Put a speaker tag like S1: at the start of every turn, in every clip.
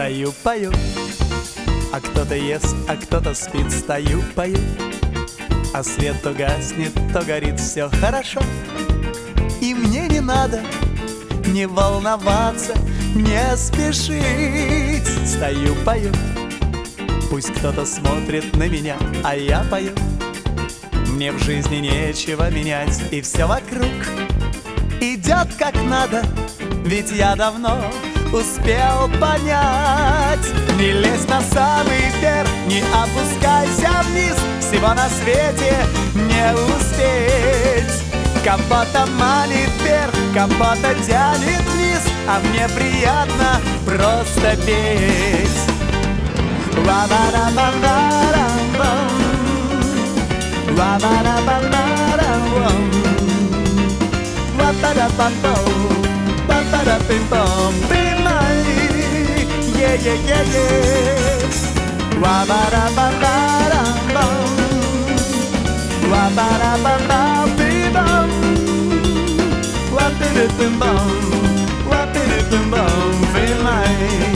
S1: Стою, пою, а кто-то ест, а кто-то спит. Стою, пою, а свет то гаснет, то горит. Все хорошо, и мне не надо не волноваться, не спешить. Стою, пою, пусть кто-то смотрит на меня, а я пою. Мне в жизни нечего менять, и все вокруг идет как надо, ведь я давно успел понять. Не лезь на самый верх, не опускайся вниз, всего на свете не успеть. Кого-то манит вверх, кого-то тянет вниз, а мне приятно просто петь. Ва-ба-да-ба-ба-да-бам, ва-ба-да-ба-ба-да-бам, ва-ба-да-ба-бам, ва-ба-да-бим-бам, бим-ай, е-е-е-е. Ва-ба-да-ба-ба-да-бам, ва-ба-да-ба-ба-бим-бам, ва-би-ди-бим-бам, ва-би-ди-бим-бам, бим-ай.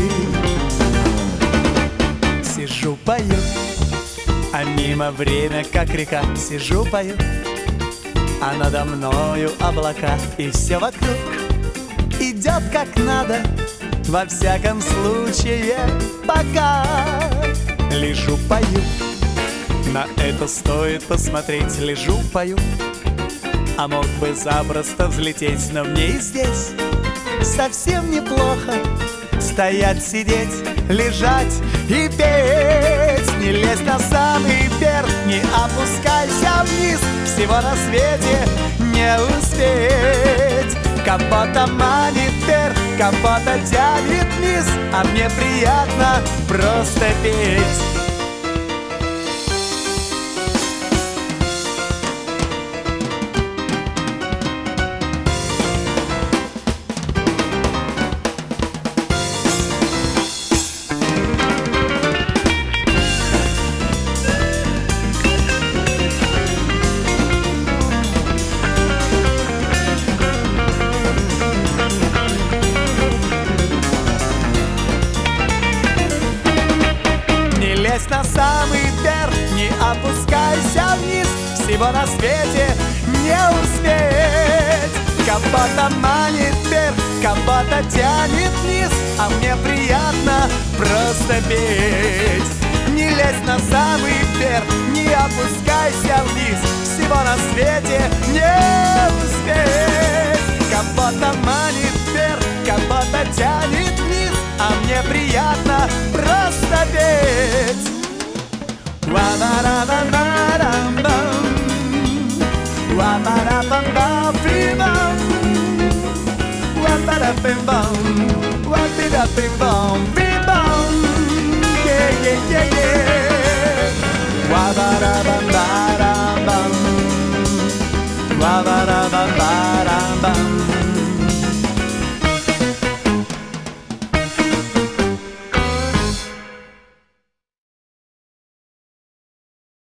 S1: Сижу, пою, а мимо время, как река. Сижу, пою, а надо мною облака. И все вокруг идет как надо, во всяком случае пока. Лежу, пою, на это стоит посмотреть. Лежу, пою, а мог бы запросто взлететь. Но мне и здесь совсем неплохо стоять, сидеть, лежать и петь. Не лезь на самый верх, не опускайся вниз, всего на свете не успеть. Кого-то манит вверх, кого-то тянет вниз, а мне приятно просто петь. Лезь на самый верх, не опускайся вниз, всего на свете не успеть. Кого-то манит вверх, кого-то тянет вниз, а мне приятно просто петь. Не лезь на самый верх, не опускайся вниз, всего на свете не успеть. Кого-то манит вверх, кого-то тянет вниз, а мне приятно просто петь. Ва-ба-да-ба-ба-дам-бам, ва-ба-да-ба-ба-бим-бам, ва-ба-да-бим-бам, ва-би-да-бим-бам, бим-бам, е-е-е-е.